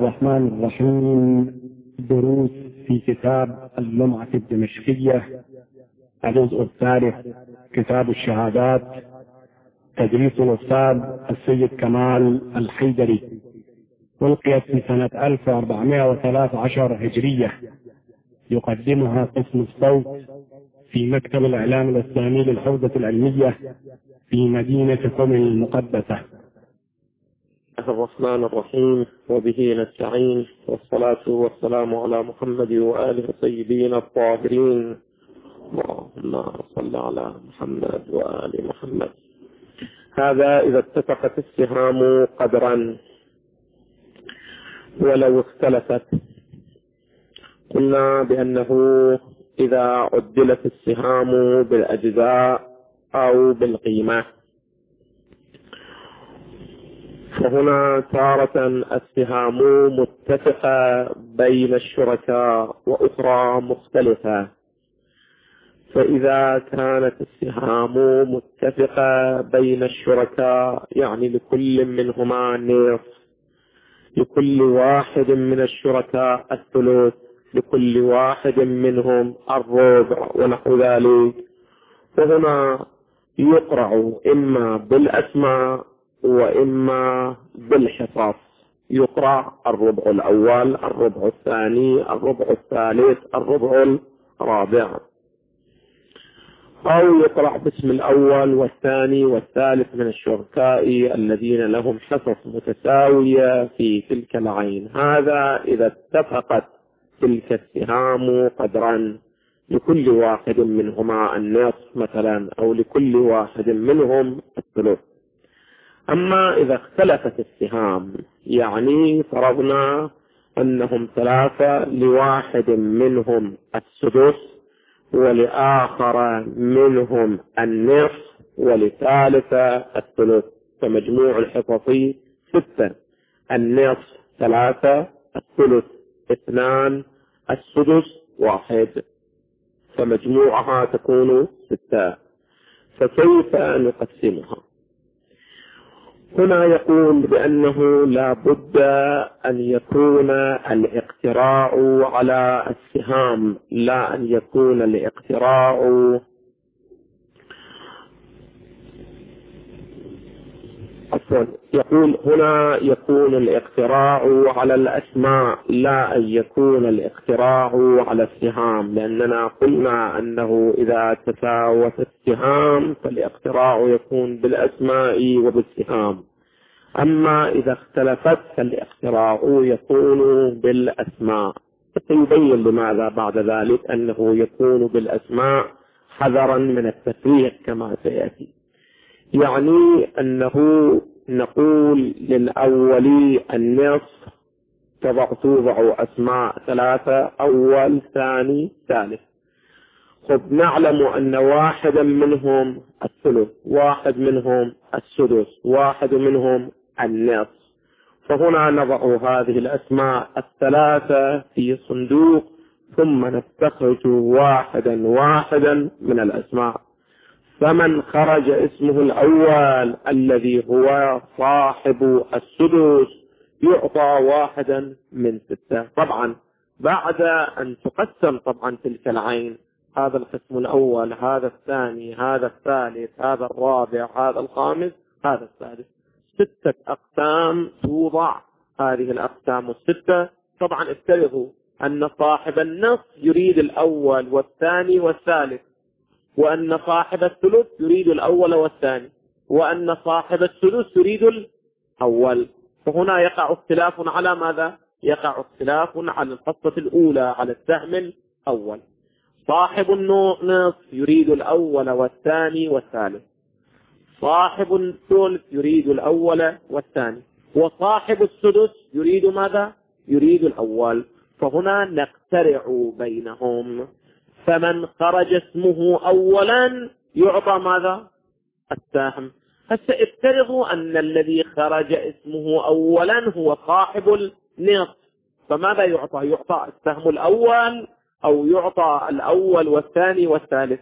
الرحمن الرحيم. دروس في كتاب اللمعة الدمشقية، الجزء الثالث، كتاب الشهادات، تدريس الأستاذ السيد كمال الحيدري، ألقيت في سنة 1413 هجرية. يقدمها قسم الصوت في مكتب الإعلام الإسلامي للحوزة العلمية في مدينة قم المقدسة. الرحمن الرحيم، وبه نستعين، والصلاة والسلام على محمد وآله الطيبين الطاهرين. اللهم صل على محمد وآل محمد. هذا إذا اتفقت السهام قدرا، ولو اختلفت قلنا بأنه إذا عدلت السهام بالأجزاء أو بالقيمة، فهنا تارة السهام متفقة بين الشركاء وأخرى مختلفة. فإذا كانت السهام متفقة بين الشركاء يعني لكل منهما نصف، لكل واحد من الشركاء الثلث، لكل واحد منهم الربع ونحو ذلك، فهنا يقرع إما بالأسماء وإما بالحصص. يقرع الربع الأول، الربع الثاني، الربع الثالث، الربع الرابع، أو يقرع باسم الأول والثاني والثالث من الشركاء الذين لهم حصص متساوية في تلك العين. هذا إذا اتفقت تلك السهام قدرا، لكل واحد منهما النصف مثلا، أو لكل واحد منهم الثلث. أما إذا اختلفت السهام، يعني فرضنا أنهم ثلاثة، لواحد منهم السدس، ولآخر منهم النصف، ولثالثة الثلث، فمجموع الحصص 6: النصف 3، الثلث 2، السدس 1، فمجموعها تكون 6. فكيف نقسمها؟ هنا يقول بأنه لا بد أن يكون الاقتراع على السهام، لا أن يكون الاقتراع يقول هنا يكون الاقتراع على الأسماء، لا أن يكون الاقتراع على السهام، لأننا قلنا أنه إذا تساوت السهام فالاقتراع يكون بالأسماء وبالسهام. أما إذا اختلفت فالاقتراع يكون بالأسماء. سيبين لماذا بعد ذلك أنه يكون بالأسماء حذرا من التفريق كما سيأتي. يعني أنه نقول للأول النصف، توضع أسماء 3: أول، ثاني، ثالث. خب نعلم أن واحدا منهم الثلث، واحد منهم السدس، واحد منهم النصف، فهنا نضع هذه الأسماء 3 في صندوق، ثم نستخرج واحدا واحدا من الأسماء. فمن خرج اسمه الأول الذي هو صاحب السدس يعطى واحدا من 6. طبعا بعد أن تقسم طبعا تلك العين، هذا القسم الأول، هذا الثاني، هذا الثالث، هذا الرابع، هذا الخامس، هذا السادس، 6 أقسام توضع. هذه الأقسام 6 طبعا افترضوا أن صاحب النصف يريد الأول والثاني والثالث، وأن صاحب الثلث يريد الأول والثاني، وأن صاحب الثلث يريد الأول. فهنا يقع اختلاف على ماذا؟ يقع اختلاف على الخطة الأولى، على السهم الأول. صاحب النصف يريد الأول والثاني والثالث، صاحب الثلث يريد الأول والثاني، وصاحب السدس يريد ماذا؟ يريد الأول. فهنا نقترع بينهم، فمن خرج اسمه أولا يعطى ماذا؟ السهم. فسافترضوا أن الذي خرج اسمه أولا هو صاحب النصف، فماذا يعطى؟ يعطى السهم الأول أو يعطى الأول والثاني والثالث؟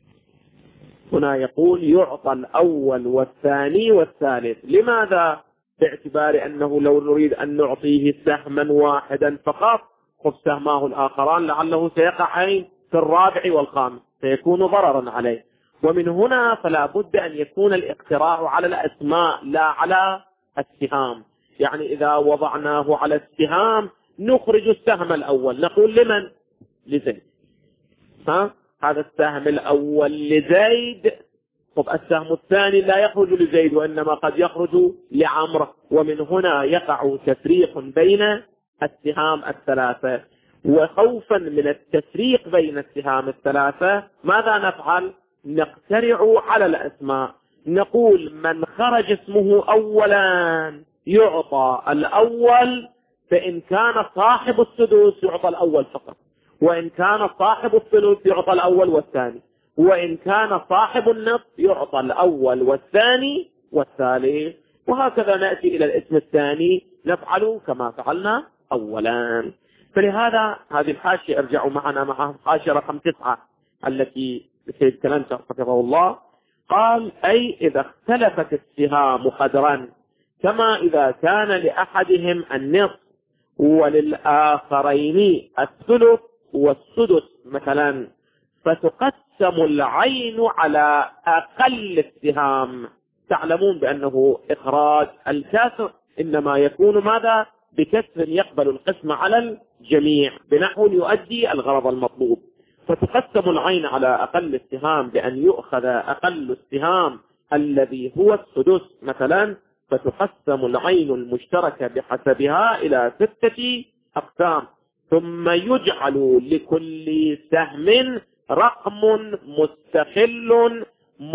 هنا يقول يعطى الأول والثاني والثالث. لماذا؟ باعتبار أنه لو نريد أن نعطيه سهما واحدا فقط خذ سهماه الآخران لعله سيقع عين في الرابع والخامس سيكون ضررا عليه. ومن هنا فلا بد أن يكون الاقتراع على الأسماء لا على السهام. يعني إذا وضعناه على السهام نخرج السهم الأول نقول لمن؟ لزيد. هذا السهم الأول لزيد. طب السهم الثاني لا يخرج لزيد وإنما قد يخرج لعمر. ومن هنا يقع تفريق بين السهام الثلاثة. وخوفا من التفريق بين السهام الثلاثة ماذا نفعل؟ نقترع على الأسماء. نقول من خرج اسمه أولا يعطى الأول، فإن كان صاحب السدس يعطى الأول فقط، وإن كان صاحب الثلث يعطى الأول والثاني، وإن كان صاحب النصف يعطى الأول والثاني والثالث. وهكذا نأتي إلى الاسم الثاني نفعل كما فعلنا أولا. فلهذا هذه الحاشية ارجعوا معنا معها حاشية رقم 9 التي سيد كلانتر حفظه الله قال: أي إذا اختلفت السهام قدرا، كما إذا كان لأحدهم النصف وللآخرين الثلث والسدس مثلا، فتقسم العين على أقل السهام. تعلمون بأنه إخراج الكسر إنما يكون ماذا؟ بكسر يقبل القسم على الجميع بنحو يؤدي الغرض المطلوب. فتقسم العين على أقل السهام بأن يؤخذ أقل السهام الذي هو السدس مثلا، فتقسم العين المشتركة بحسبها إلى 6 أقسام، ثم يجعل لكل سهم رقم مستقل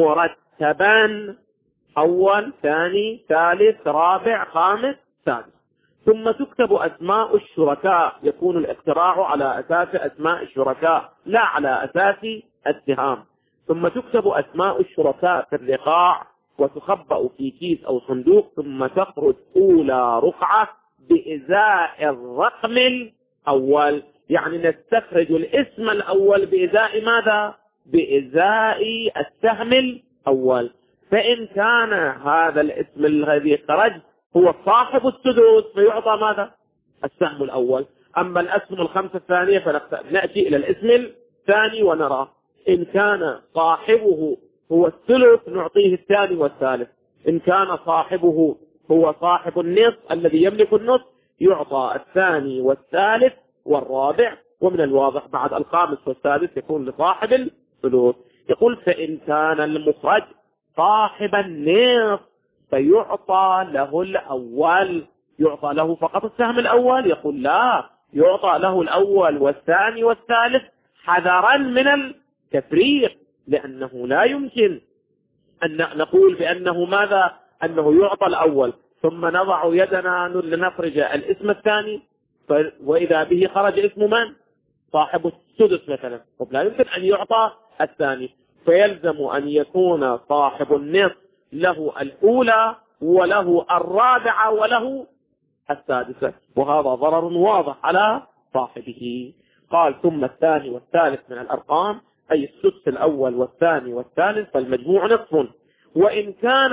مرتبا: أول، ثاني، ثالث، رابع، خامس، سادس. ثم تكتب أسماء الشركاء. يكون الاقتراع على أساس أسماء الشركاء لا على أساس السهام. ثم تكتب أسماء الشركاء في الرقاع وتخبأ في كيس أو صندوق، ثم تخرج أولى رقعة بإزاء الرقم الأول. يعني نستخرج الاسم الأول بإزاء ماذا؟ بإزاء السهم الأول. فإن كان هذا الاسم الذي خرج هو صاحب السدس فيعطى ماذا؟ السهم الأول. أما الأسهم الخمسة الثانية فنأتي إلى الاسم الثاني ونرى إن كان صاحبه هو الثلث نعطيه الثاني والثالث، إن كان صاحبه هو صاحب النصف الذي يملك النصف يعطى الثاني والثالث والرابع. ومن الواضح بعد الخامس والسادس يكون لصاحب الثلث. يقول: فإن كان المخرج صاحب النصف فيعطى له الأول. يعطى له فقط السهم الأول؟ يقول لا، يعطى له الأول والثاني والثالث حذرا من التفريق، لأنه لا يمكن أن نقول بأنه ماذا؟ أنه يعطى الأول ثم نضع يدنا لنخرج الاسم الثاني وإذا به خرج اسم من؟ صاحب السدس مثلا. لا يمكن أن يعطى الثاني، فيلزم أن يكون صاحب النصف له الأولى وله الرابعة وله السادسة، وهذا ضرر واضح على صاحبه. قال: ثم الثاني والثالث من الأرقام، أي السدس الأول والثاني والثالث، فالمجموع نصف. وإن كان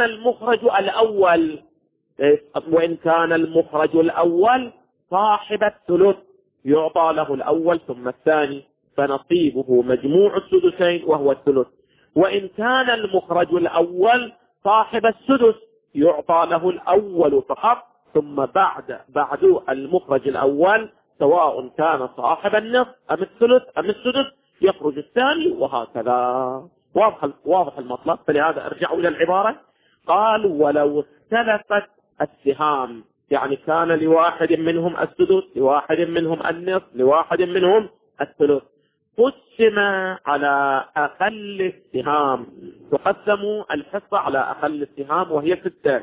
المخرج الأول صاحب الثلث يعطى له الأول ثم الثاني، فنصيبه مجموع السدسين وهو الثلث. وإن كان المخرج الأول صاحب السدس يعطى له الأول فقط، ثم بعد المخرج الأول سواء كان صاحب النصف أم الثلث أم السدس يخرج الثاني، وهكذا. واضح المطلب. فلهذا ارجعوا إلى العبارة. قال: ولو اختلفت السهام، يعني كان لواحد منهم السدس، لواحد منهم النصف، لواحد منهم الثلث، قسم على أقل السهام. تقسم الحصة على أقل السهام وهي 6،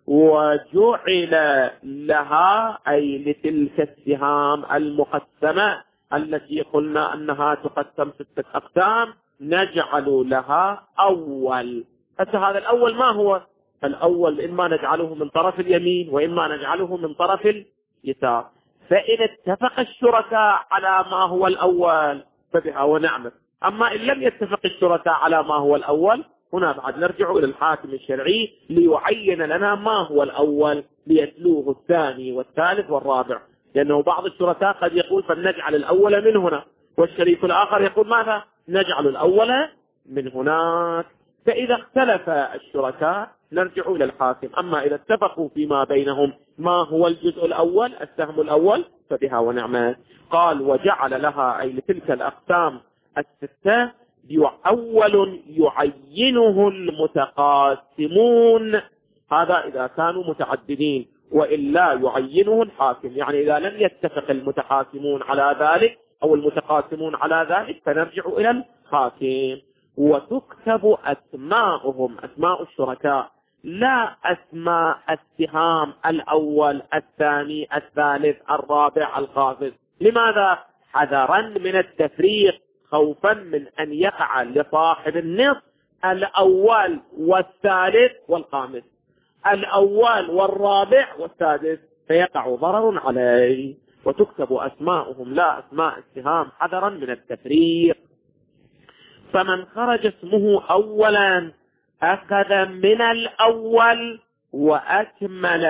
وجعل لها أي لتلك السهام المقسمة التي قلنا أنها تقسم 6 أقسام نجعل لها أول. هذا الأول ما هو؟ الأول إما نجعله من طرف اليمين وإما نجعله من طرف اليسار. فإن اتفق الشركاء على ما هو الأول فبها ونعمت. أما إن لم يتفق الشركاء على ما هو الأول هنا بعد نرجع إلى الحاكم الشرعي ليعين لنا ما هو الأول ليتلوه الثاني والثالث والرابع، لأنه بعض الشركاء قد يقول فلنجعل الأول من هنا، والشريك الآخر يقول ماذا؟ نجعل الأول من هناك. فإذا اختلف الشركاء نرجع إلى الحاكم. أما إذا اتفقوا فيما بينهم ما هو الجزء الأول السهم الأول فبها ونعمة. قال وجعل لها أي لتلك الأقسام الستة أول يعينه المتقاسمون، هذا إذا كانوا متعددين، وإلا يعينه الحاكم. يعني إذا لم يتفق المتقاسمون على ذلك أو المتقاسمون على ذلك فنرجع إلى الحاكم. وتكتب أسماؤهم أسماء الشركاء لا أسماء السهام الأول الثاني الثالث الرابع الخامس. لماذا؟ حذرا من التفريق، خوفا من أن يقع لصاحب النصف الأول والثالث والخامس، الأول والرابع والسادس، فيقع ضرر عليه. وتكتب أسماؤهم لا أسماء السهام حذرا من التفريق. فمن خرج اسمه أولا أخذ من الأول وأكمل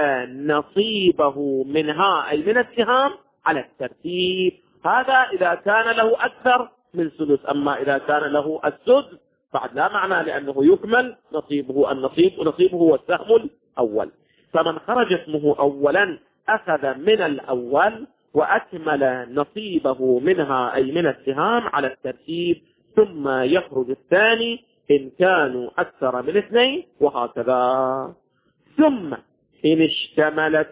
نصيبه منها أي من السهام على الترتيب. هذا إذا كان له أكثر من سدس. أما إذا كان له السدس بعد لا معنى، لأنه يكمل نصيبه النصيب، ونصيبه هو السهم الأول. فمن خرج اسمه أولا أخذ من الأول وأكمل نصيبه منها أي من السهام على الترتيب، ثم يخرج الثاني إن كانوا أكثر من اثنين، وهكذا. ثم إن اشتملت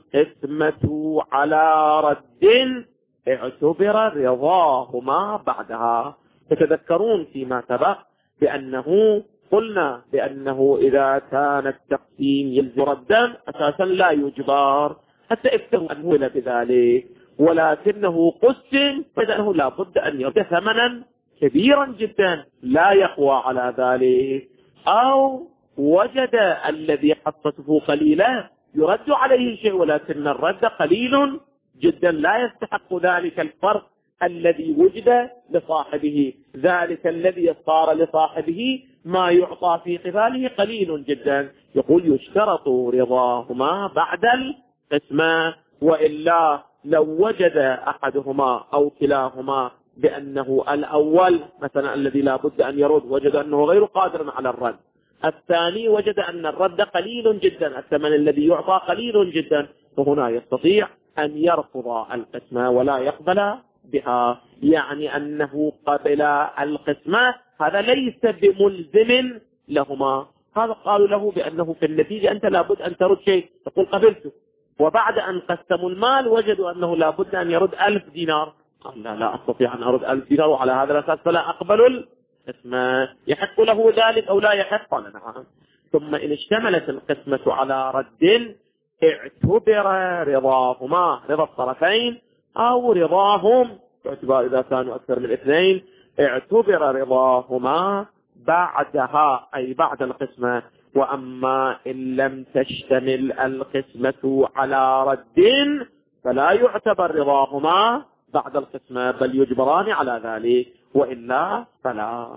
القسمة على رد اعتبر رضاهما بعدها. تتذكرون فيما سبق بأنه قلنا بأنه إذا كان التقسيم يلزم ردا أساسا لا يجبر، حتى افتروا أنه بذلك، ولكنه قسم فإنه لا بد أن يرد ثمنا كبيرا جدا لا يقوى على ذلك، أو وجد الذي حصته قليلا يرد عليه شيء ولكن الرد قليل جدا لا يستحق ذلك الفرق الذي وجد لصاحبه. ذلك الذي صار لصاحبه ما يعطى في قباله قليل جدا. يقول يشترط رضاهما بعد القسمة، وإلا لو وجد أحدهما أو كلاهما بأنه الأول مثلا الذي لا بد أن يرد وجد أنه غير قادر على الرد، الثاني وجد أن الرد قليل جدا، الثمن الذي يعطى قليل جدا، فهنا يستطيع أن يرفض القسمة ولا يقبل بها. يعني أنه قبل القسمة هذا ليس بملزم لهما. هذا قالوا له بأنه في النتيجة أنت لابد أن ترد شيء، تقول قبلته، وبعد أن قسموا المال وجدوا أنه لابد أن يرد 1000 دينار، قال لا أستطيع أن أرد 1000 دينار، وعلى هذا الأساس فلا أقبل القسمة. يحق له ذلك أو لا يحق؟ قال نعم. ثم إن اشتملت القسمة على رد اعتبر رضاهما، رضا الطرفين أو رضاهم باعتبار إذا كانوا أكثر من اثنين، اعتبر رضاهما بعدها أي بعد القسمة. وأما إن لم تشتمل القسمة على رد فلا يعتبر رضاهما بعد القسمة، بل يجبران على ذلك، وإلا فلا.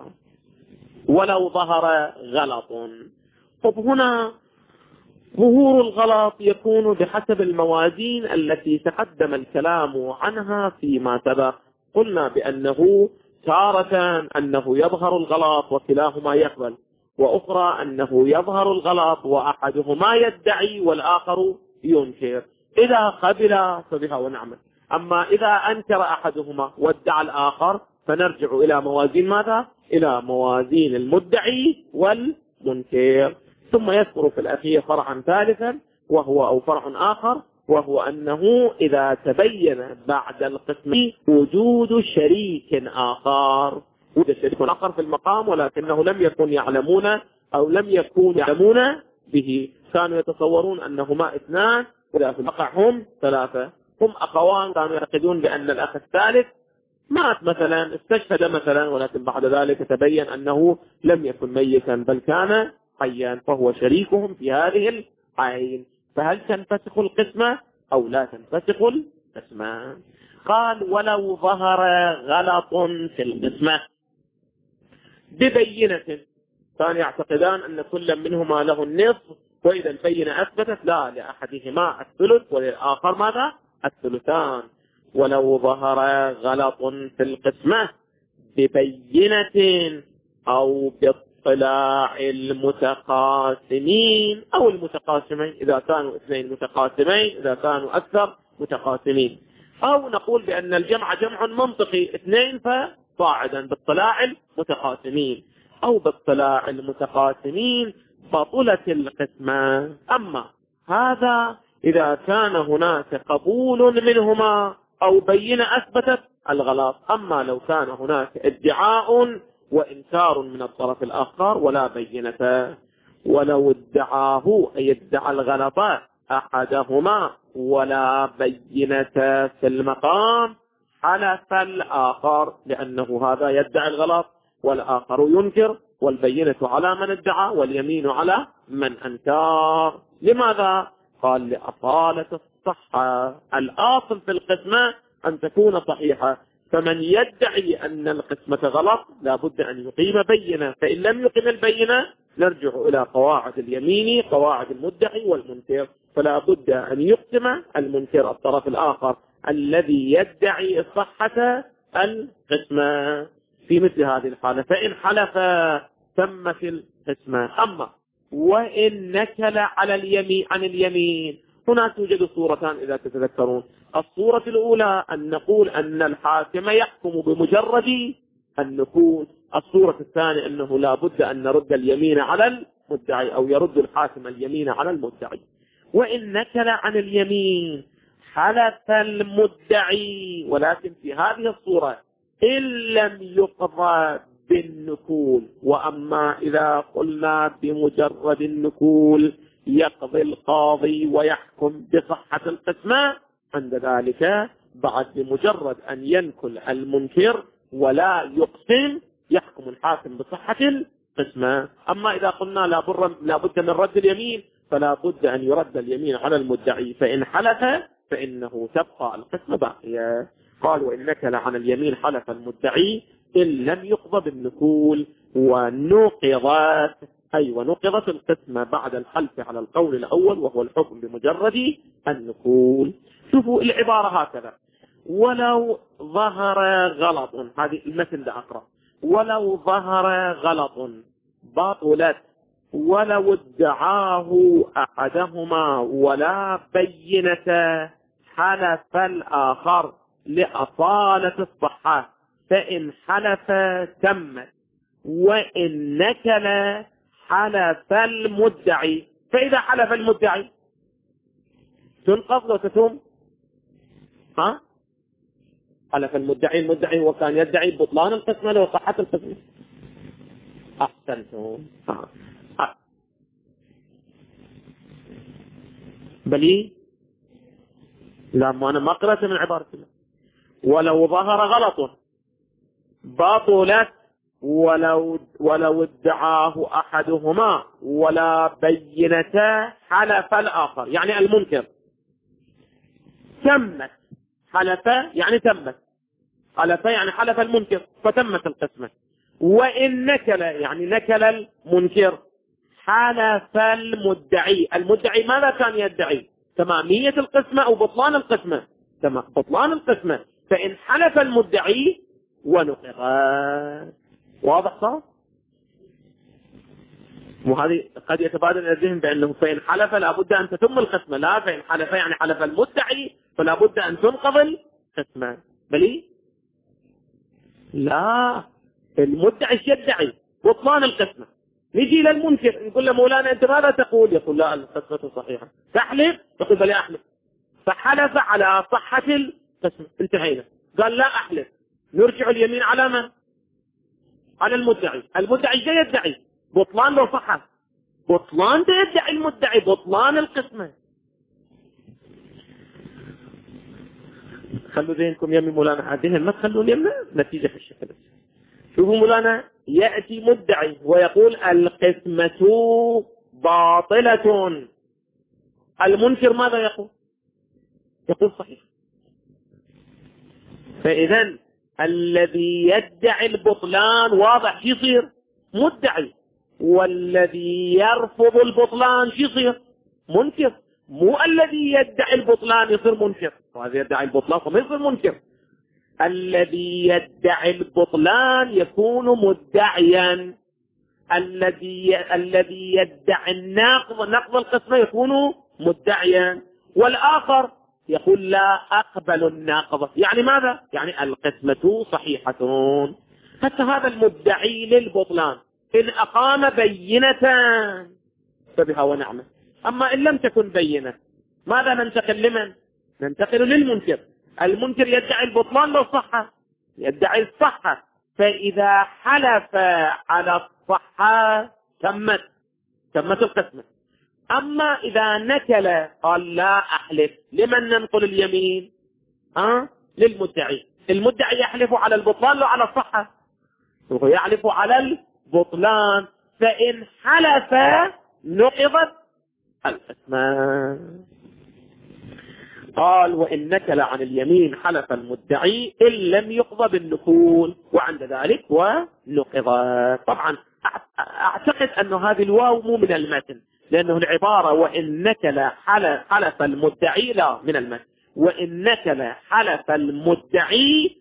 ولو ظهر غلط. طب هنا ظهور الغلط يكون بحسب الموازين التي تقدم الكلام عنها فيما سبق. قلنا بأنه تارة أنه يظهر الغلط وكلاهما يقبل، وأخرى أنه يظهر الغلط وأحدهما يدعي والآخر ينكر. إذا قبل فبها ونعمة. أما إذا أنكر أحدهما وادعى الآخر فنرجع إلى موازين ماذا؟ إلى موازين المدعي والمنكر. ثم يذكر في الأخير فرعا ثالثا وهو أو فرع آخر، وهو أنه إذا تبين بعد القسم وجود شريك آخر، وجود شريك آخر في المقام ولكنه لم يكن يعلمون أو لم يكونوا يعلمون به، كانوا يتصورون أنهما اثنان وإذا في الواقع هم ثلاثة، هم أخوان، كانوا يعتقدون بأن الأخ الثالث مات مثلا، استشهد مثلا، ولكن بعد ذلك تبين أنه لم يكن ميتا بل كان حيا، فهو شريكهم في هذه العين. فهل تنفسخ القسمة أو لا تنفسخ القسمة؟ قال ولو ظهر غلط في القسمة ببينة، كانوا يعتقدان أن كل منهما له النصف، وإذا البينة أثبتت لا، لأحدهما الثلث وللآخر ماذا؟ الثلثان. ولو ظهر غلط في القسمة ببينة أو باطلاع المتقاسمين أو المتقاسمين إذا كانوا اثنين متقاسمين، إذا كانوا أكثر متقاسمين، أو نقول بأن الجمع جمع منطقي اثنين فصاعدا باطلاع المتقاسمين أو باطلاع المتقاسمين بطلت القسمة. أما هذا إذا كان هناك قبول منهما أو بينة أثبتت الغلط. أما لو كان هناك ادعاء وإنكار من الطرف الآخر ولا بينة، ولو ادعاه أي ادعى الغلط أحدهما ولا بينة في المقام حلف الآخر، لأنه هذا يدعي الغلط والآخر ينكر، والبينة على من ادعى واليمين على من أنكر. لماذا؟ قال لأصالة الصحة. الأصل في القسمة أن تكون صحيحة، فمن يدعي أن القسمة غلط لا بد أن يقيم بينة، فإن لم يقيم البينة نرجع إلى قواعد اليمين، قواعد المدعي والمنكر، فلا بد أن يقسم المنكر الطرف الآخر الذي يدعي صحة القسمة في مثل هذه الحالة. فإن حلف تمت القسمة. أما وإن نكل على اليمين عن اليمين، هنا توجد صورتان إذا تتذكرون. الصورة الأولى أن نقول أن الحاكم يحكم بمجرد النكول. الصورة الثانية أنه لا بد أن نرد اليمين على المدعي، أو يرد الحاكم اليمين على المدعي. وإن نكل عن اليمين حلف المدعي، ولكن في هذه الصورة إن لم يقضى بالنكول. وأما إذا قلنا بمجرد النكول يقضي القاضي ويحكم بصحة القسمة، عند ذلك بعد بمجرد أن ينكل المنكر ولا يقسم يحكم الحاكم بصحة القسمة. أما إذا قلنا لا بد من رد اليمين، فلا بد أن يرد اليمين على المدعي، فإن حلف فإنه تبقى القسمة باقية. قال وإن نكل عن اليمين حلف المدعي إن لم يقضى بالنكول ونقضت القسمة بعد الحلف على القول الأول وهو الحكم بمجرد النكول. شوفوا العبارة هكذا: ولو ظهر غلط، هذه المثل ده أقرأ: ولو ظهر غلط بطلت ولو ادعاه أحدهما ولا بينة حلف الآخر لأصالة الصحة، فإن حلف تمت، وإن نكل حلف المدعي. فإذا حلف المدعي تنقض وتتم. حلف المدعي هو كان يدعي بطلان القسمة لو صحة القسمة. أحسنتم. بلي لا، ما أنا ما قرأت من عبارة الله. ولو ظهر غلط بطلت ولو ادعاه أحدهما ولا بينة حلف الآخر، يعني المنكر. تمت، حلف يعني تمت، حلف يعني حلف المنكر فتمت القسمة. وإن نكل يعني نكل المنكر حلف المدعي. المدعي ماذا كان يدعي؟ تمامية القسمة أو بطلان القسمة؟ بطلان القسمة. فإن حلف المدعي ونقض. واضح صار؟ وهذه قد يتبادل إلى الذهن بأنه فإن حلف لا بد أن تتم القسمة. لا، فإن حلف يعني حلف المدعي فلا بد أن تنقض القسمة. بلي لا، المدعي يدعي بطلان القسمة، نجي للمنكر نقول له مولانا أنت ماذا تقول؟ يقول لا، القسمة صحيحة. تحلف؟ يقول بلي أحلف. فحلف على صحة القسمة، انتهينا. قال لا أحلف، نرجع اليمين على من؟ على المدعي. المدعي جاي يدعي بطلان لو صحة، بطلان يدعي المدعي بطلان القسمة. خلوا ذهنكم يمي مولانا، عادين ما تخلون يمنا نتيجة في الشكل. شوفوا مولانا، يأتي مدعي ويقول القسمة باطلة، المنكر ماذا يقول؟ يقول صحيح. فإذا الذي يدعي البطلان واضح يصير مدعي، والذي يرفض البطلان شو يصير؟ منكر. مو الذي يدعي البطلان يصير منكر، وهذا يدعي البطلان فما يصير منكر. الذي يدعي البطلان يكون مدعيا، الذي يدعي نقض القسمة يكون مدعيا، والآخر يقول لا أقبل الناقضة. يعني ماذا؟ يعني القسمة صحيحة. حتى هذا المدعي للبطلان إن أقام بينة فبها ونعمة، أما إن لم تكن بينة ماذا ننتقل لمن؟ ننتقل للمنكر. المنكر يدعي البطلان لو صح، يدعي الصحة، فإذا حلف على الصحة تمت القسمة. أما إذا نكل قال لا أحلف، لمن ننقل اليمين؟ للمدعي. المدعي يحلف على البطلان لو على الصحة؟ وهو يحلف على البطلان، فإن حلف نقضت القسمة. قال وإن نكل عن اليمين حلف المدعي إن لم يقضى بالنكول، وعند ذلك ونقض. طبعا أعتقد أن هذه الواو مو من المتن، لأنه العبارة وإن نكل حلف المدعي لا من المتن، وإن نكل حلف المدعي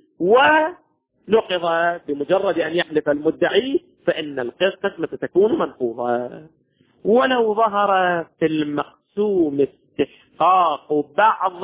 ونقض، بمجرد أن يحلف المدعي فإن القسمة تكون منقوضة. ولو ظهر في المقسوم استحقاق بعض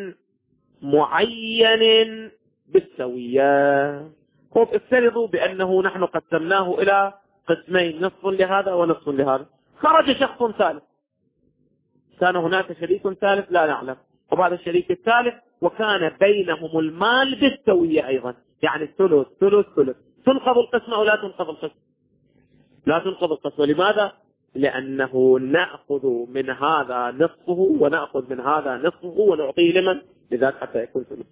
معين بالسوية. افترضوا بأنه نحن قسمناه إلى قسمين، نصف لهذا ونصف لهذا. خرج شخص ثالث، كان هناك شريك ثالث لا نعلم، وهذا الشريك الثالث وكان بينهم المال بالسوية أيضا، يعني الثلث ثلث ثلث. تنقض القسمة أو لا تنقض القسمة؟ لا تنقض القسمة. لماذا؟ لأنه نأخذ من هذا نصفه ونأخذ من هذا نصفه ونعطيه لمن؟ لذلك حتى يكون ثلث.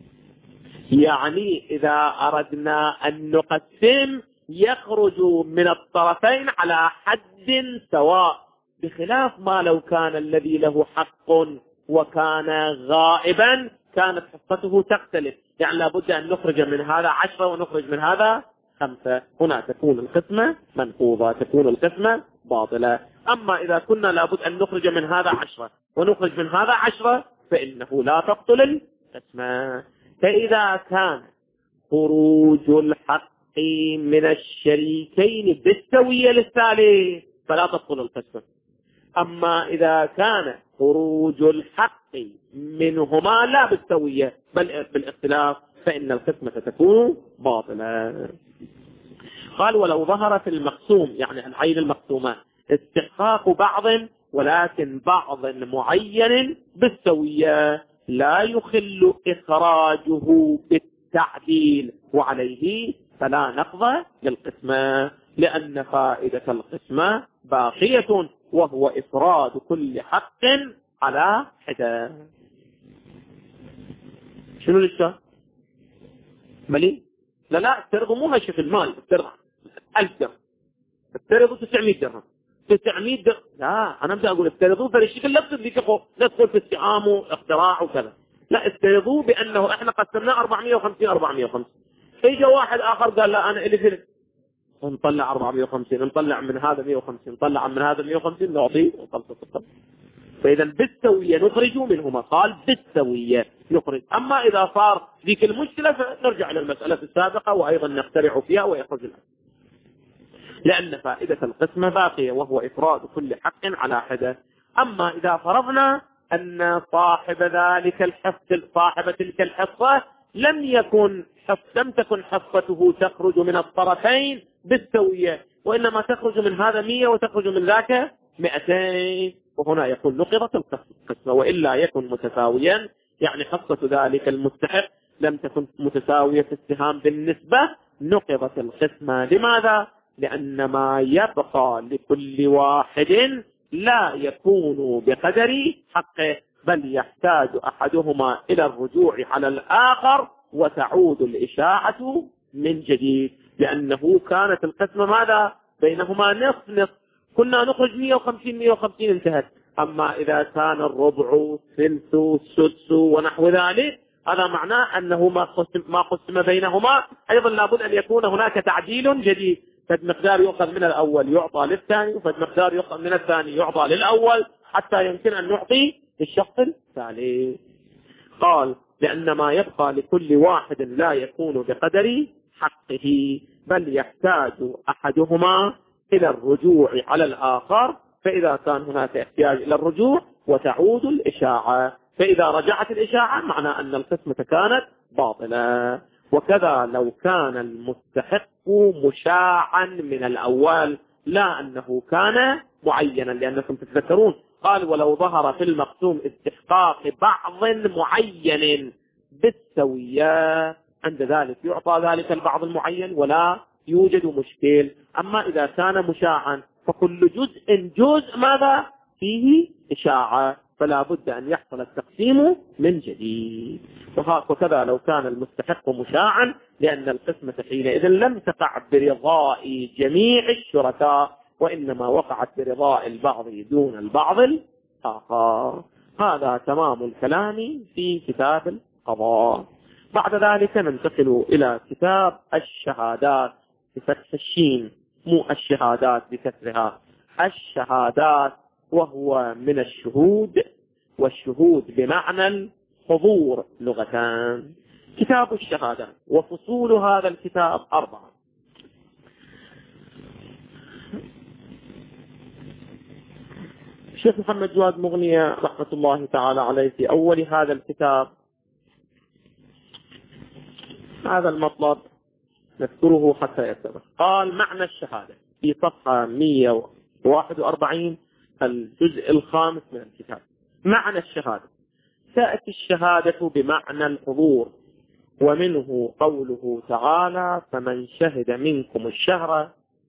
يعني إذا أردنا أن نقسم يخرج من الطرفين على حد سواء، بخلاف ما لو كان الذي له حق وكان غائبا كانت حصته تختلف، يعني لابد أن نخرج من هذا 10 ونخرج من هذا 5، هنا تكون القسمة منقوضة، تكون القسمة باطلة. أما إذا كنا لابد أن نخرج من هذا 10 ونخرج من هذا 10 فإنه لا تبطل القسمة. فإذا كان خروج الحق من الشريكين بالسوية للثالث فلا تبطل القسمة. أما إذا كان خروج الحق منهما لا بالسوية بل بالاختلاف فإن القسمة تكون باطلة. قال ولو ظهر في المقسوم، يعني العين المقسومات، استحقاق بعض ولكن بعض معين بالسوية لا يخل إخراجه بالتعديل، وعليه فلا نقض للقسمة، لأن فائدة القسمة باقية وهو إفراد كل حق على حدة. شنو الإشكال؟ ملي؟ لا افترضوا مو هالشيء في المال، افترضوا 1000 درهم، افترضوا 900 درهم، 900 درهم. لا أنا بدي أقول افترضوا فالشيء لا تدققوا، لا تقول في استعام واختراع وكذا، لا افترضوا بأنه احنا قسمناه 450 اجى واحد آخر قال لا أنا إلي ثلث، نطلع 450، نطلع من هذا 150، نطلع من هذا 150 نعطيه وخلصت. فإذا بالسوية نخرج منهما، قال بالسوية نخرج. أما إذا صار ذيك المشكلة فنرجع إلى المسألة السابقة وأيضا نخترع فيها ويخرج الآن، لأن فائدة القسمة باقية وهو إفراد كل حق على حدة. أما إذا فرضنا أن صاحب ذلك الحصة، صاحب تلك الحصة لم تكن حصته تخرج من الطرفين بالسوية، وإنما تخرج من هذا 100 وتخرج من ذاك 200، وهنا يكون نقضت القسمة. وإلا يكن متساويا، يعني حصة ذلك المستحق لم تكن متساوية في السهام بالنسبة، نقضت القسمة. لماذا؟ لأن ما يبقى لكل واحد لا يكون بقدر حقه، بل يحتاج أحدهما إلى الرجوع على الآخر وتعود الإشاعة من جديد، لأنه كانت القسمة ماذا؟ بينهما نصف نصف، كنا نخرج 150 انتهت. أما إذا كان الربع ثلث السدس ونحو ذلك، هذا معناه أنه ما قسم بينهما أيضا لابد أن يكون هناك تعديل جديد، فد مقدار يؤخذ من الأول يعطى للثاني، وفد مقدار يؤخذ من الثاني يعطى للأول، حتى يمكن أن نعطي للشخص الثالث. قال لأن ما يبقى لكل واحد لا يكون بقدر حقه، بل يحتاج أحدهما إلى الرجوع على الآخر، فإذا كان هناك احتياج إلى الرجوع وتعود الإشاعة، فإذا رجعت الإشاعة معنى أن القسمة كانت باطلة. وكذا لو كان المستحق مشاعا من الأول لا أنه كان معينا، لأنكم تتذكرون قال ولو ظهر في المقسوم استحقاق بعض معين بالسوية عند ذلك يعطى ذلك البعض المعين ولا يوجد مشكل. أما إذا كان مشاعا فكل جزء ماذا فيه إشاعة، فلا بد أن يحصل التقسيم من جديد. وكذا لو كان المستحق مشاعا، لأن القسمة حينئذ لم تقع برضاء جميع الشركاء، وإنما وقعت برضاء البعض دون البعض الآخر. هذا تمام الكلام في كتاب القضاء. بعد ذلك ننتقل إلى كتاب الشهادات بفتح الشين، مو الشهادات بكسرها، الشهادات، وهو من الشهود، والشهود بمعنى الحضور لغتان. كتاب الشهادات وفصول هذا الكتاب 4. الشيخ محمد جواد مغنية رحمة الله تعالى عليه في أول هذا الكتاب هذا المطلب نذكره حتى يتبع. قال معنى الشهادة في صفحة 141 الجزء الخامس من الكتاب. معنى الشهادة: تأتي الشهادة بمعنى الحضور، ومنه قوله تعالى فمن شهد منكم الشهر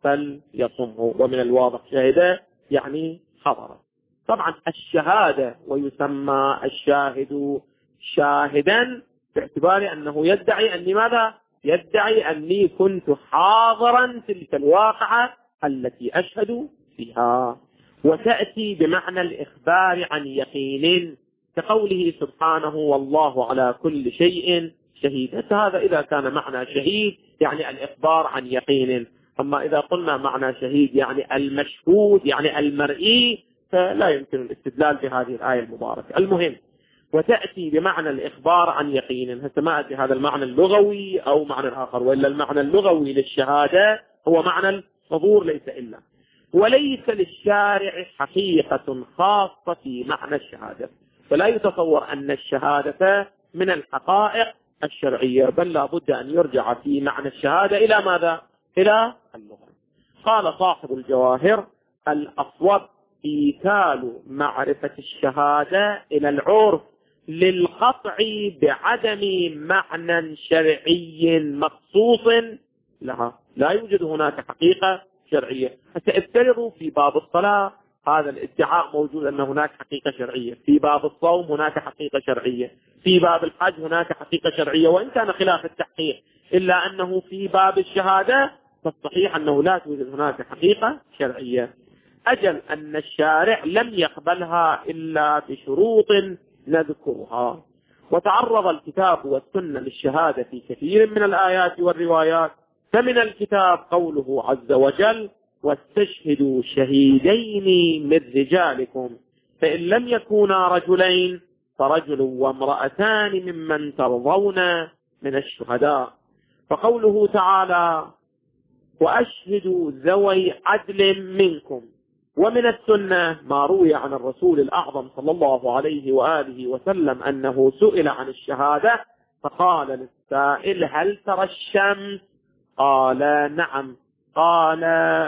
فليصمه، ومن الواضح شهد يعني حضر. طبعا الشهادة ويسمى الشاهد شاهدا باعتبار أنه يدعي أني ماذا؟ يدعي أني كنت حاضرا تلك الواقعة التي أشهد فيها. وتأتي بمعنى الإخبار عن يقين كقوله سبحانه والله على كل شيء شهيد. هذا إذا كان معنى شهيد يعني الإخبار عن يقين. أما إذا قلنا معنى شهيد يعني المشهود يعني المرئي فلا يمكن الاستدلال بهذه الآية المباركة. المهم وتأتي بمعنى الإخبار عن يقين. هسه ما أتي هذا المعنى اللغوي أو معنى آخر، وإلا المعنى اللغوي للشهادة هو معنى الحضور ليس إلا. وليس للشارع حقيقة خاصة في معنى الشهادة، فلا يتصور أن الشهادة من الحقائق الشرعية، بل لا بد أن يرجع في معنى الشهادة إلى ماذا؟ إلى اللغة. قال صاحب الجواهر الأصوب إيكال معرفة الشهادة إلى العرف للقطع بعدم معنى شرعي مخصوص لها. لا يوجد هناك حقيقة شرعية. افترضوا في باب الصلاة هذا الادعاء موجود أن هناك حقيقة شرعية، في باب الصوم هناك حقيقة شرعية، في باب الحج هناك حقيقة شرعية، وإن كان خلاف التحقيق، إلا أنه في باب الشهادة فالصحيح أنه لا توجد هناك حقيقة شرعية. أجل أن الشارع لم يقبلها إلا بشروط نذكرها. وتعرض الكتاب والسنة للشهادة في كثير من الآيات والروايات، فمن الكتاب قوله عز وجل واستشهدوا شهيدين من رجالكم فإن لم يكونا رجلين فرجل وامرأتان ممن ترضون من الشهداء. فقوله تعالى وأشهدوا ذوي عدل منكم. ومن السنة ما روي عن الرسول الأعظم صلى الله عليه وآله وسلم أنه سئل عن الشهادة فقال للسائل هل ترى الشمس؟ قال نعم. قال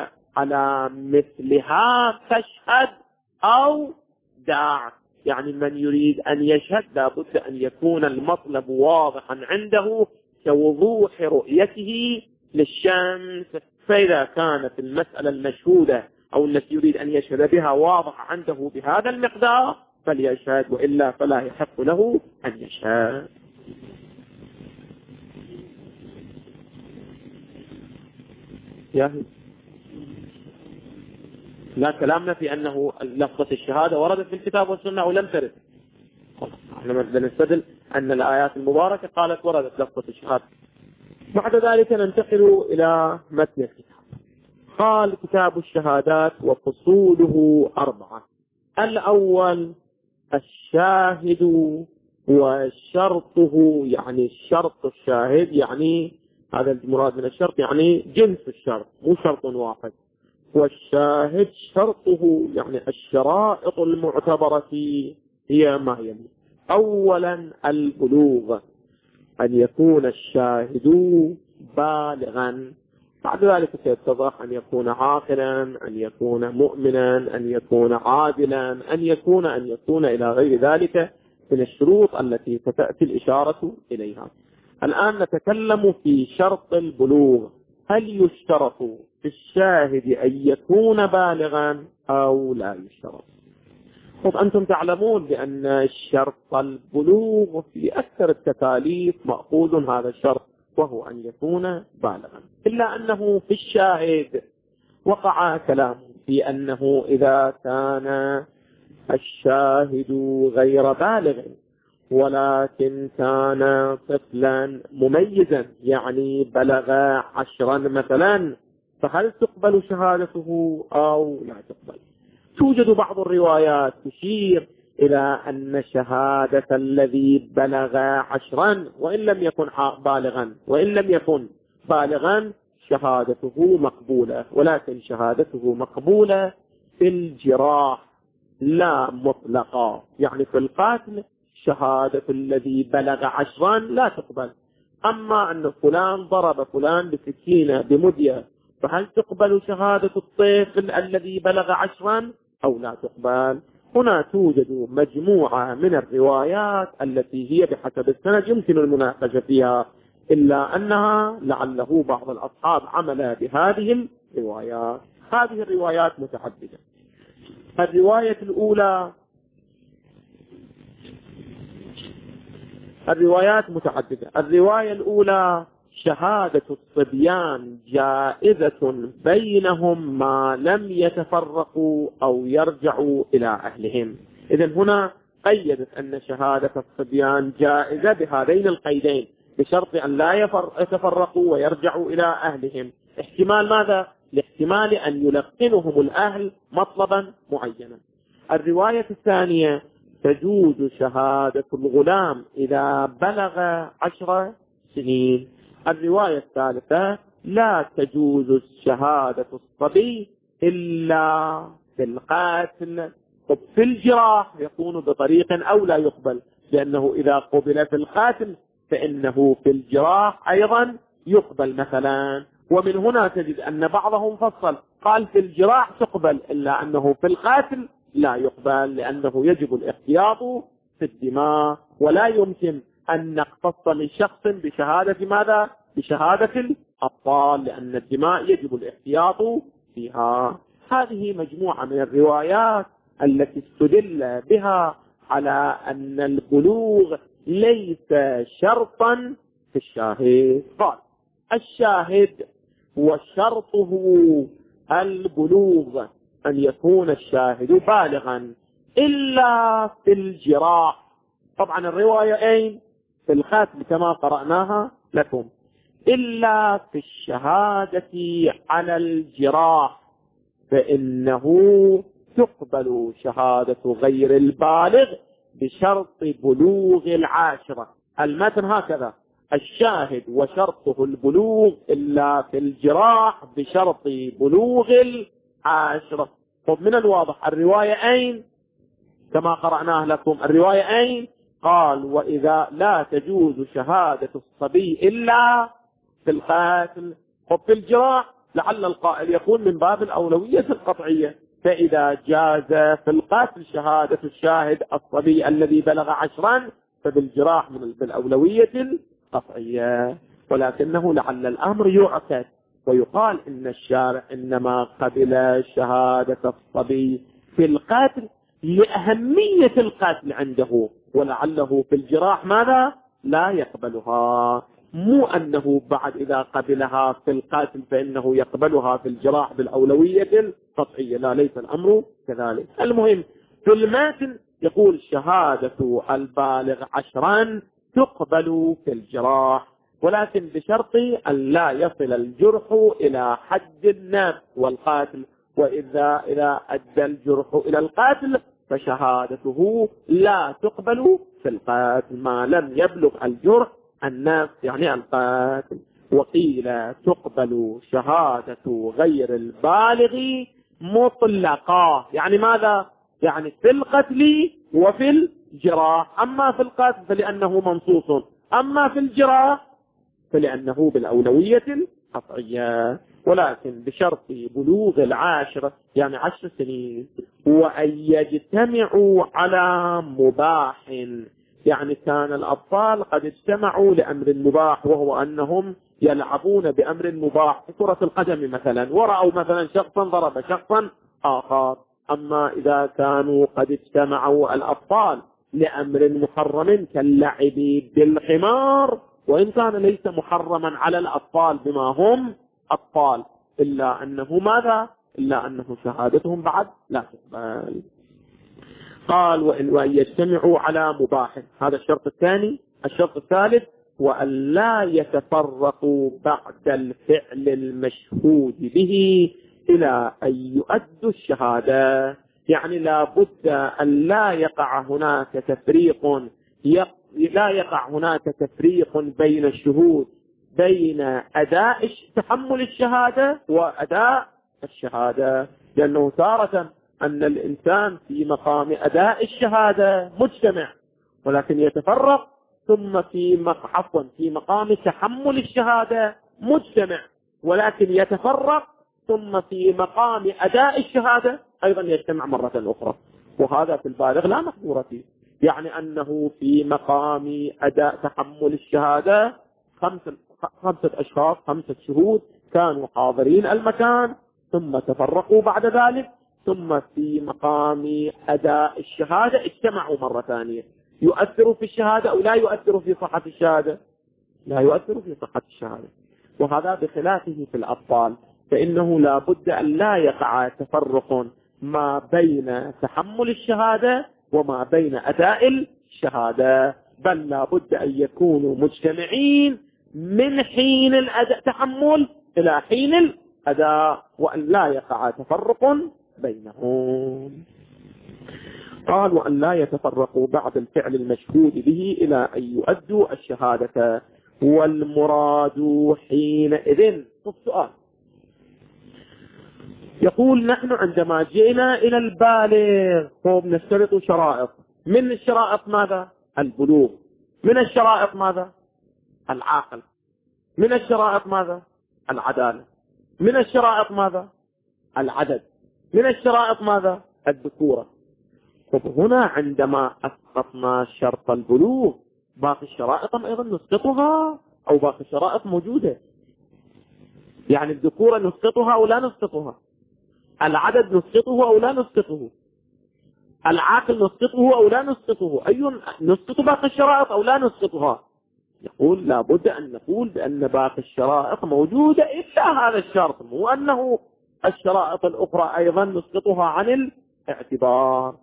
على مثلها فاشهد أو دع. يعني من يريد أن يشهد لابد أن يكون المطلب واضحا عنده كوضوح رؤيته للشمس. فإذا كانت المسألة المشهودة أو التي يريد أن يشهد بها واضح عنده بهذا المقدار فليشهد، وإلا فلا يحق له أن يشهد. لا كلامنا في أنه لفظة الشهادة وردت في الكتاب والسنة أو لم ترد. احنا بنستدل أن الآيات المباركة قالت وردت لفظة الشهادة. بعد ذلك ننتقل إلى متن الكتاب. قال كتاب الشهادات وفصوله 4. الأول الشاهد وشرطه، يعني الشرط الشاهد، يعني هذا المراد من الشرط يعني جنس الشرط مو شرط واحد. والشاهد شرطه يعني الشرائط المعتبرة هي ما يلي. أولا البلوغ، أن يكون الشاهد بالغا، بعد ذلك سيتضح أن يكون عاقلا، أن يكون مؤمنا، أن يكون عادلا، أن يكون إلى غير ذلك من الشروط التي ستأتي الإشارة إليها. الآن نتكلم في شرط البلوغ. هل يشترط في الشاهد أن يكون بالغا أو لا يشترط؟ طب أنتم تعلمون بأن شرط البلوغ في أكثر التكاليف مأخوذ هذا الشرط، وهو أن يكون بالغا، إلا أنه في الشاهد وقع كلام في أنه إذا كان الشاهد غير بالغ ولكن كان طفلا مميزا، يعني بلغ 10 مثلا، فهل تقبل شهادته أو لا تقبل؟ توجد بعض الروايات تشير إلى أن شهادة الذي بلغ 10 وإن لم يكن بالغا شهادته مقبولة، ولكن شهادته مقبولة في الجراح لا مطلقة، يعني في القتل شهادة الذي بلغ 10 لا تقبل. أما أن فلان ضرب فلان بسكينة بمدية، فهل تقبل شهادة الطفل الذي بلغ 10 أو لا تقبل؟ هنا توجد مجموعة من الروايات التي هي بحسب السند يمكن المناقشة فيها، إلا أنها لعله بعض الأصحاب عمل بهذه الروايات. هذه الروايات متعددة. الرواية الأولى، الروايات متعددة. الرواية الأولى شهادة الصبيان جائزة بينهم ما لم يتفرقوا أو يرجعوا إلى أهلهم. إذن هنا قيدت أن شهادة الصبيان جائزة بهذين القيدين، بشرط أن لا يتفرقوا ويرجعوا إلى أهلهم. احتمال ماذا؟ لاحتمال أن يلقنهم الأهل مطلبا معينا. الرواية الثانية تجوز شهادة الغلام إذا بلغ 10 سنين. الرواية الثالثة لا تجوز شهادة الصبي إلا في القاتل. في الجراح يكون بطريق أو لا يقبل، لأنه إذا قبل في القاتل فإنه في الجراح أيضا يقبل مثلا. ومن هنا تجد أن بعضهم فصل قال في الجراح تقبل، إلا أنه في القاتل لا يقبل، لأنه يجب الاحتياط في الدماء، ولا يمكن أن نقتص من شخص بشهادة ماذا؟ بشهادة الأطفال، لأن الدماء يجب الاحتياط فيها. هذه مجموعة من الروايات التي استدل بها على أن البلوغ ليس شرطا في الشاهد. قال الشاهد وشرطه البلوغ، أن يكون الشاهد بالغا إلا في الجراح. طبعا الروايتين في الختم كما قرأناها لكم، إلا في الشهادة على الجراح فإنه تقبل شهادة غير البالغ بشرط بلوغ 10. المتن هكذا: الشاهد وشرطه البلوغ إلا في الجراح بشرط بلوغ 10. طب من الواضح الروايتين كما قرأناه لكم، الروايتين قال وإذا لا تجوز شهادة الصبي إلا في القاتل. طب في الجراح لعل القائل يكون من باب الأولوية القطعية، فإذا جاز في القاتل شهادة الشاهد الصبي الذي بلغ 10 فبالجراح من بالأولوية القطعية. ولكنه لعل الأمر يعكس ويقال إن الشارع إنما قبل شهادة الصبي في القاتل لأهمية القاتل عنده، ولعله في الجراح ماذا؟ لا يقبلها. مو أنه بعد إذا قبلها في القاتل فإنه يقبلها في الجراح بالأولوية القطعية، لا، ليس الأمر كذلك. المهم في المتن يقول شهادة البالغ 10 تقبل في الجراح ولكن بشرط أن لا يصل الجرح إلى حد النفس والقاتل، إذا أدى الجرح إلى القاتل فشهادته لا تقبل في القاتل ما لم يبلغ الجرح النفس يعني القاتل. وقيل تقبل شهادة غير البالغ مطلقة، يعني ماذا؟ يعني في القتل وفي الجراح. أما في القتل فلأنه منصوص، أما في الجراح فلأنه بالأولوية القطعية. ولكن بشرط بلوغ العاشرة يعني 10 سنين، وأن يجتمعوا على مباح، يعني كان الأطفال قد اجتمعوا لأمر مباح، وهو أنهم يلعبون بأمر مباح في كرة القدم مثلا، ورأوا مثلا شخصا ضرب شخصا آخر. أما إذا كانوا قد اجتمعوا الأطفال لأمر محرم كاللعب بالحمار، وإن كان ليس محرما على الأطفال بما هم أطفال، إلا أنه ماذا؟ إلا أنه شهادتهم بعد لا تقبل. قال وإن يجتمعوا على مباح، هذا الشرط الثاني. الشرط الثالث وأن لا يتفرقوا بعد الفعل المشهود به إلى أن يؤدوا الشهادة، يعني لا بد أن لا يقع هناك تفريق بين الشهود بين أداء تحمل الشهادة وأداء الشهادة، لأنه تارة أن الإنسان في مقام أداء الشهادة مجتمع ولكن يتفرق، ثم في مقام تحمل الشهادة مجتمع ولكن يتفرق، ثم في مقام أداء الشهادة أيضا يجتمع مرة أخرى. وهذا في البالغ لا مقدور فيه، يعني أنه في مقام أداء تحمل الشهادة 5 أشخاص 5 شهود كانوا حاضرين المكان ثم تفرقوا بعد ذلك، ثم في مقام أداء الشهادة اجتمعوا مرة ثانية. يؤثر في الشهادة أو لا يؤثر في صحة الشهادة؟ لا يؤثر في صحة الشهادة. وهذا بخلافه في الأطفال، فإنه لا بد أن لا يقع تفرق ما بين تحمل الشهادة وما بين أداء الشهادة، بل لا بد أن يكونوا مجتمعين من حين التحمل إلى حين الأداء، وأن لا يقع تفرق بينهم. قال وأن لا يتفرقوا بعد الفعل المشهود به إلى أن يؤدوا الشهادة. والمراد حينئذ السؤال يقول نحن عندما جئنا إلى البالغ نشترط شرائط. من الشرائط ماذا؟ البلوغ. من الشرائط ماذا؟ العاقل. من الشرائط ماذا؟ العدالة. من الشرائط ماذا؟ العدد. من الشرائط ماذا؟ الذكورة. هنا عندما أسقطنا شرط البلوغ باقي الشرائط أيضا نسقطها أو باقي الشرائط موجودة؟ يعني الذكورة نسقطها أو لا نسقطها؟ العدد نسقطه أو لا نسقطه؟ العاقل نسقطه أو لا نسقطه؟ نسقط باقي الشرائط أو لا نسقطها؟ يقول لابد أن نقول بأن باقي الشرائط موجودة إلا هذا الشرط، مو أنه الشرائط الأخرى أيضا نسقطها عن الاعتبار.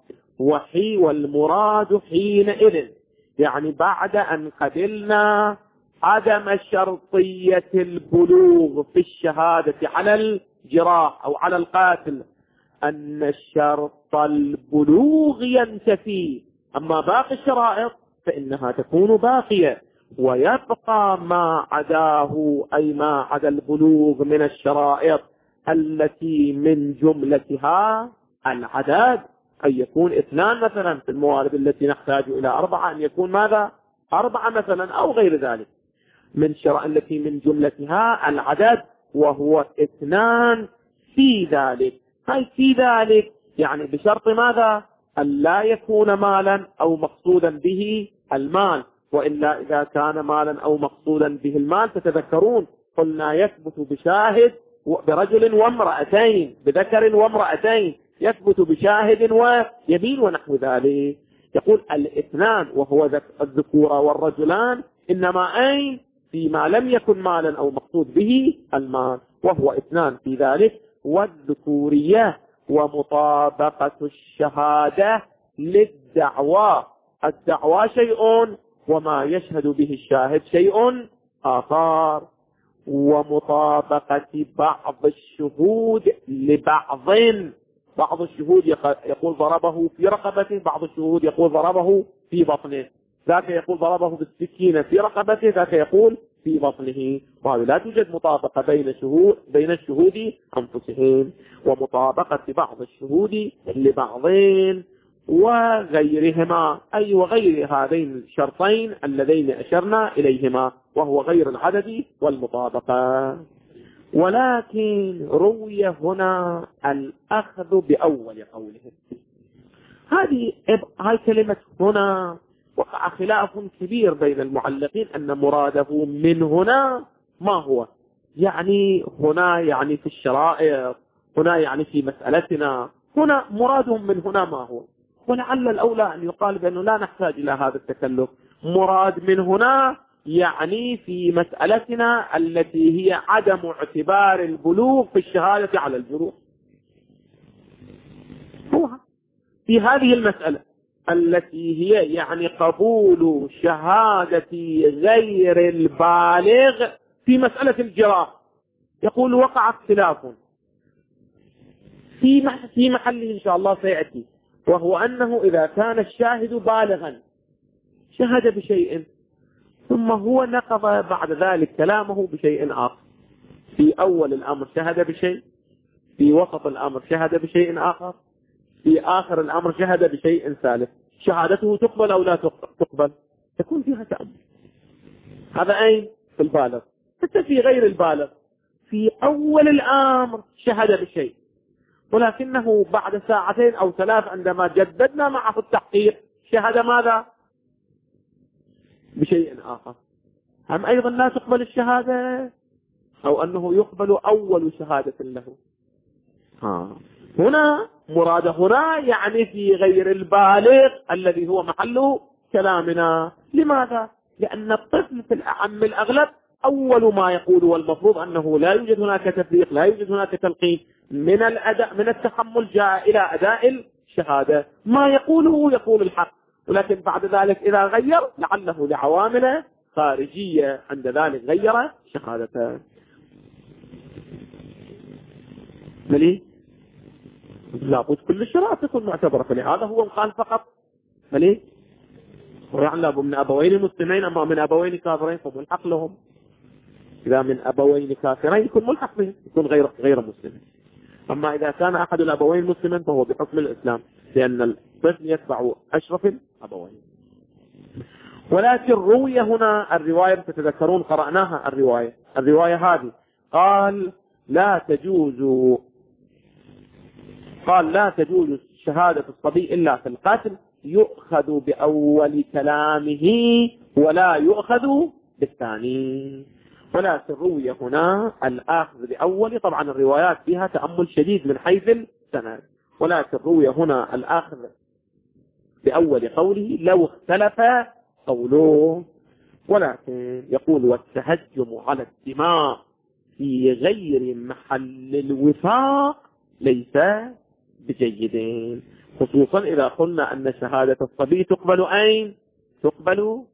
والمراد حينئذ يعني بعد أن قبلنا عدم شرطية البلوغ في الشهادة على الجراح أو على القاتل، أن الشرط البلوغ ينتفي، أما باقي الشرائط فإنها تكون باقية، ويبقى ما عداه أي ما عدا البلوغ من الشرائط التي من جملتها العدد، أن يكون 2 مثلا في الموارد التي نحتاج إلى 4، أن يكون ماذا 4 مثلا أو غير ذلك من الشرائط التي من جملتها العدد، وهو 2 في ذلك. هاي في ذلك يعني بشرط ماذا؟ أن لا يكون مالا أو مقصودا به المال، وإلا إذا كان مالا أو مقصودا به المال تتذكرون قلنا يثبت بشاهد برجل وامرأتين، بذكر وامرأتين، يثبت بشاهد ويمين ونحو ذلك. يقول 2 وهو الذكورة والرجلان إنما أين؟ فيما لم يكن مالا أو مقصود به المال، وهو 2 في ذلك. والذكورية ومطابقة الشهادة للدعوى، الدعوى شيء وما يشهد به الشاهد شيء آثار ومطابقة بعض الشهود لبعض. بعض الشهود يقول ضربه في رقبته، بعض الشهود يقول ضربه في بطنه، ذاك يقول ضربه بالسكينة في رقبته، ذاك يقول في بطنه. وهذا لا توجد مطابقة بين الشهود أنفسهم، ومطابقة بعض الشهود لبعضين وغيرهما، أي وغير هذين الشرطين اللذين أشرنا إليهما، وهو غير العدد والمطابقة. ولكن روي هنا الأخذ بأول قولهم. هاي كلمة هنا وقع خلاف كبير بين المعلقين أن مراده من هنا ما هو، يعني هنا يعني في الشرائع، هنا يعني في مسألتنا، هنا مرادهم من هنا ما هو. ولعل الأولى أن يقال بأنه لا نحتاج إلى هذا التكلف، مراد من هنا يعني في مسألتنا التي هي عدم اعتبار البلوغ في الشهادة على الجروح. هو في هذه المسألة التي هي يعني قبول شهادة غير البالغ في مسألة الجراح، يقول وقع اختلاف في محله إن شاء الله سيأتي، وهو أنه إذا كان الشاهد بالغا شهد بشيء ثم هو نقض بعد ذلك كلامه بشيء آخر، في أول الأمر شهد بشيء، في وسط الأمر شهد بشيء آخر، في آخر الأمر شهد بشيء ثالث، شهادته تقبل أو لا تقبل؟ تكون فيها تأمل. هذا أين؟ في البالغ. حتى في غير البالغ في أول الأمر شهد بشيء، ولكنه بعد ساعتين أو ثلاث عندما جددنا معه التحقيق شهد ماذا؟ بشيء آخر. هم أيضا لا تقبل الشهادة، أو أنه يقبل أول شهادة له. هنا مراد هنا يعني في غير البالغ الذي هو محل كلامنا. لماذا؟ لأن الطفل في الأعم الأغلب أول ما يقول، والمفروض أنه لا يوجد هناك تفريق، لا يوجد هناك تلقين من الأداء، من التحمل جاء إلى أداء الشهادة، ما يقوله يقول الحق، ولكن بعد ذلك إذا غير لعله لعوامل خارجية عند ذلك غير شهادته. ملي لابد كل الشرائط تكون معتبرة، فلهذا هو قال فقط ملي ويعلم من أبوين مسلمين أما من أبوين كافرين فملحق لهم. إذا من أبوين كافرين يكون ملحق بهم، يكون غير مسلم. أما إذا كان أحد الأبوين مسلما فهو بحكم الإسلام، لأن الطفل يتبع أشرف الأبوين. ولكن روي هنا الرواية، تتذكرون قرأناها الرواية هذه، قال لا تجوز شهادة الصبي إلا في القتل، يؤخذ بأول كلامه ولا يؤخذ بالثاني. ولكن روي هنا الآخذ بأول، طبعا الروايات فيها تأمل شديد من حيث السند، ولكن روي هنا الآخذ بأول قوله لو اختلف قوله. ولكن يقول والتهجم على الدماء في غير محل الوفاق ليس بجيدين، خصوصا إذا قلنا أن شهادة الصبي تقبل أين؟ تقبل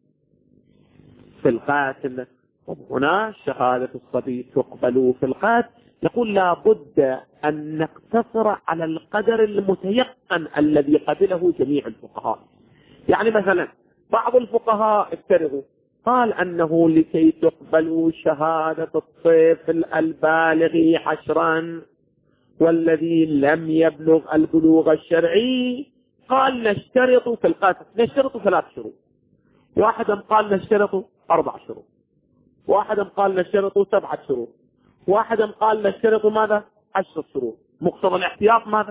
في القاتل. هنا شهادة الصبي تقبل في القاتل، نقول لا بد أن نقتصر على القدر المتيقن الذي قبله جميع الفقهاء. يعني مثلا بعض الفقهاء افترضوا قال أنه لكي تقبل شهادة الطفل البالغ 10 والذي لم يبلغ البلوغ الشرعي، قال نشترط في القتل نشترط 3 شروط، واحدا قال نشترط 4 شروط، واحدا قال نشترط 7 شروط، واحدا قال نشترط ماذا؟ 10 شروط. مقتضى الاحتياط ماذا؟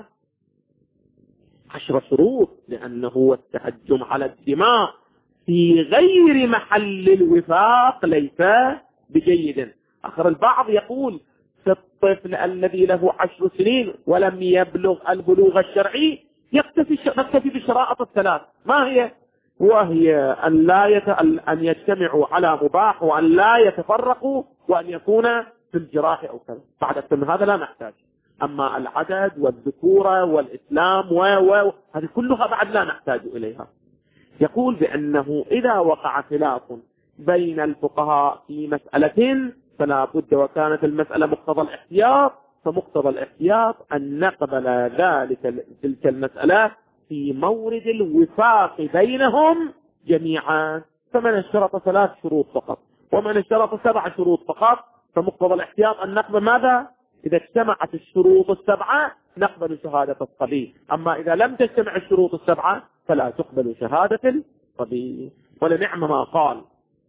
10 شروط، لأنه التهجم على الدماء في غير محل الوفاق ليس بجيد. آخر البعض يقول في الطفل الذي له 10 سنين ولم يبلغ البلوغ الشرعي يكتفي بالشرائط ال3، ما هي؟ وهي أن يجتمعوا على مباح، وأن لا يتفرقوا، وأن يكون في الجراح أو كذا. بعد من هذا لا نحتاج. أما العدد والذكورة والإسلام هذه كلها بعد لا نحتاج إليها. يقول بأنه إذا وقع خلاف بين الفقهاء في مسألة فلا بد وكانت المسألة مقتضى الاحتياط، فمقتضى الاحتياط أن نقبل تلك المسألة في مورد الوفاق بينهم جميعا. فمن اشترط 3 شروط فقط ومن اشترط 7 شروط فقط، فمقتضى الاحتياط أن نقبل ماذا؟ إذا اجتمعت الشروط 7 نقبل شهادة الصبي، أما إذا لم تجتمع الشروط 7 فلا تقبل شهادة الصبي. ولنعم ما قال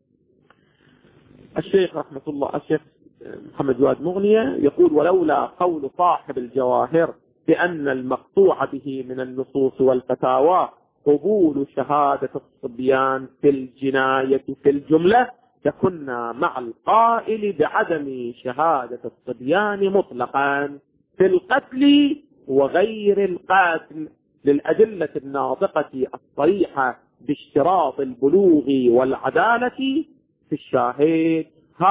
الشيخ رحمة الله الشيخ محمد جواد مغنية، يقول: ولولا قول صاحب الجواهر بأن المقطوع به من النصوص والفتاوى قبول شهادة الصبيان في الجناية في الجملة لكنا مع القائل بعدم شهادة الصبيان مطلقا في القتل وغير القتل، للأدلة الناطقة الصريحة باشتراط البلوغ والعدالة في الشاهد.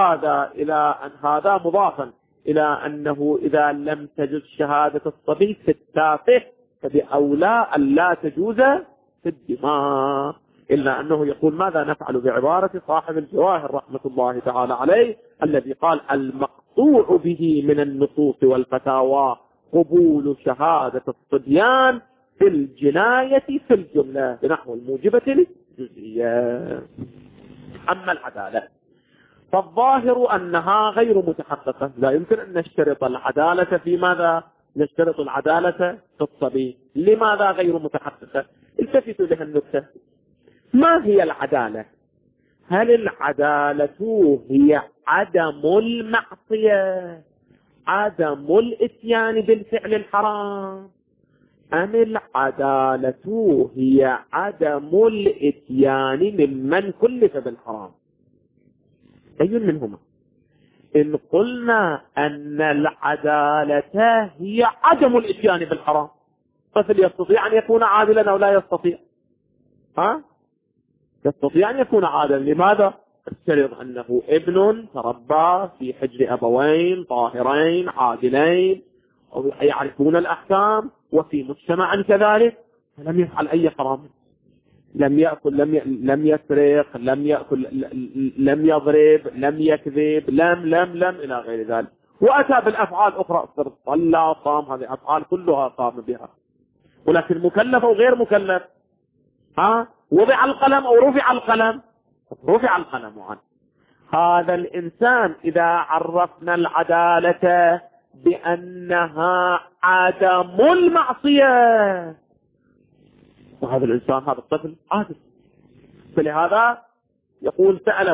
هذا مضافا إلى أنه إذا لم تجوز شهادة الصبي في التافه فبأولى أن لا تجوز في الدماء، إلا أنه يقول: ماذا نفعل بعبارة صاحب الجواهر رحمة الله تعالى عليه الذي قال: المقطوع به من النصوص والفتاوى قبول شهادة الصبيان في الجناية في الجملة بنحو الموجبة للجزئية. أما العدالة فالظاهر أنها غير متحققة، لا يمكن أن نشترط العدالة في ماذا؟ نشترط العدالة في الصبي. لماذا غير متحققة؟ التفتوا لها النكتة. ما هي العدالة؟ هل العدالة هي عدم المعصية، عدم الاتيان بالفعل الحرام، أم العدالة هي عدم الاتيان ممن كلف بالحرام؟ أي منهما؟ إن قلنا أن العدالة هي عدم الاتيان بالحرام، طفل يستطيع أن يكون عادلا أو لا يستطيع؟ يستطيع أن يكون عادلا. لماذا؟ افترض أنه ابن تربى في حجر أبوين طاهرين عادلين يعرفون الأحكام وفي مجتمع كذلك، فلم يفعل أي حرام، لم يأكل، لم يسرق، لم يأكل، لم يضرب، لم يكذب، لم إلى غير ذلك، وأتى بالأفعال أخرى، صلى صام، هذه أفعال كلها قام بها، ولكن مكلف أو غير مكلف؟ وضع القلم أو رفع القلم؟ رفع القلم عنه. هذا الإنسان إذا عرفنا العدالة بأنها عدم المعصية، وهذا الإنسان هذا الطفل عادل. فلهذا يقول: سأل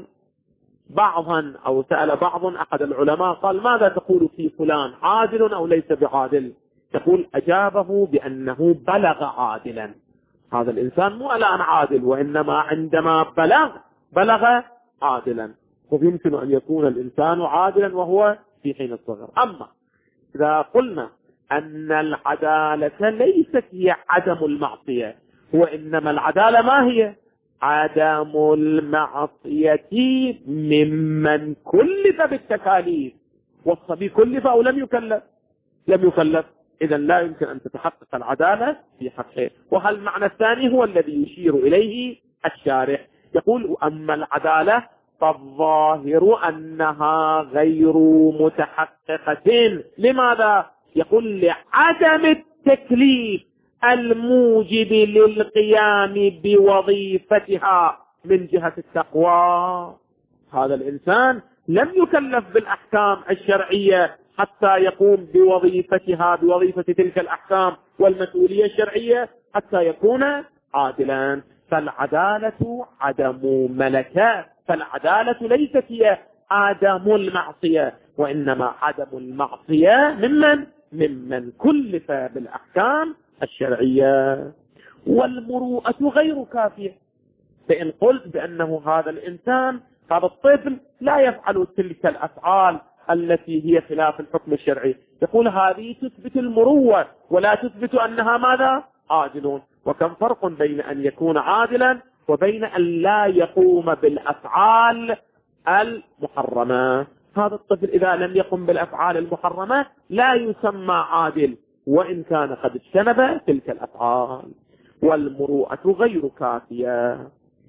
بعض أحد العلماء قال: ماذا تقول في فلان، عادل أو ليس بعادل؟ يقول: أجابه بأنه بلغ عادلا. هذا الإنسان مو الآن عادل، وإنما عندما بلغ عادلا. ويمكن أن يكون الإنسان عادلا وهو في حين الصغر. أما إذا قلنا أن العدالة ليست هي عدم المعصية، وإنما العدالة ما هي؟ عدم المعصية ممن كلف بالتكاليف، والصبي كلف أو لم يكلف؟ لم يكلف، إذا لا يمكن أن تتحقق العدالة في حقه. وهل المعنى الثاني هو الذي يشير إليه الشارح، يقول: أما العدالة فالظاهر أنها غير متحققة. لماذا؟ يقول: لعدم التكليف الموجب للقيام بوظيفتها من جهة التقوى. هذا الإنسان لم يكلف بالأحكام الشرعية حتى يقوم بوظيفتها، بوظيفة تلك الأحكام والمسؤولية الشرعية حتى يكون عادلا. فالعدالة عدم ملكة، فالعدالة ليست هي عدم المعصية، وإنما عدم المعصية ممن كلف بالأحكام الشرعية. والمروءة غير كافية. فإن قلت بأنه هذا الإنسان، هذا الطفل لا يفعل تلك الأفعال التي هي خلاف الحكم الشرعي، يقول: هذه تثبت المروءة ولا تثبت أنها ماذا؟ عادلون. وكم فرق بين أن يكون عادلا وبين أن لا يقوم بالأفعال المحرمة. هذا الطفل إذا لم يقم بالأفعال المحرمة لا يسمى عادل، وإن كان قد اجتنب تلك الأفعال. والمروءة غير كافية.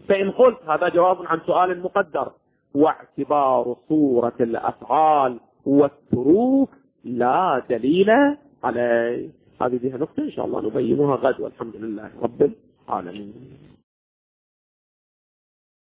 فإن قلت هذا جواب عن سؤال مقدر، واعتبار صورة الأفعال والتروك لا دليل عليه. هذه بها نقطة إن شاء الله نبينها غد، والحمد لله رب العالمين.